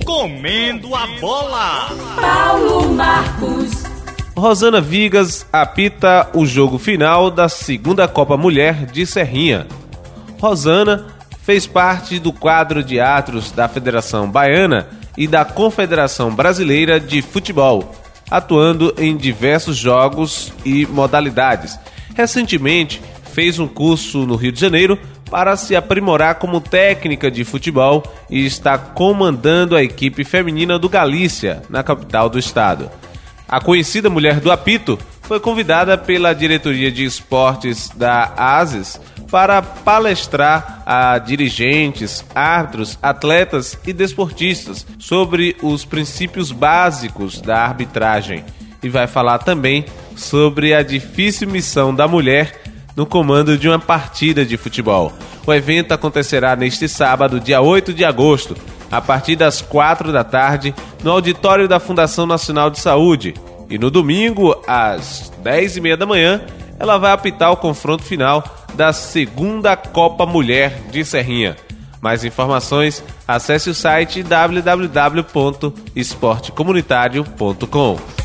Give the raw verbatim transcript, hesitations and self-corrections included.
Comendo a bola. Paulo Marcos. Rosana Vigas apita o jogo final da segunda Copa Mulher de Serrinha. Rosana fez parte do quadro de árbitros da Federação Baiana e da Confederação Brasileira de Futebol, atuando em diversos jogos e modalidades. Recentemente, fez um curso no Rio de Janeiro para se aprimorar como técnica de futebol e está comandando a equipe feminina do Galícia, na capital do estado. A conhecida mulher do apito foi convidada pela diretoria de esportes da ASES para palestrar a dirigentes, árbitros, atletas e desportistas sobre os princípios básicos da arbitragem e vai falar também sobre a difícil missão da mulher no comando de uma partida de futebol. O evento acontecerá neste sábado, dia oito de agosto, a partir das quatro da tarde, no auditório da Fundação Nacional de Saúde. E no domingo, às dez e meia da manhã, ela vai apitar o confronto final da segunda Copa Mulher de Serrinha. Mais informações, acesse o site w w w ponto esporte comunitário ponto com.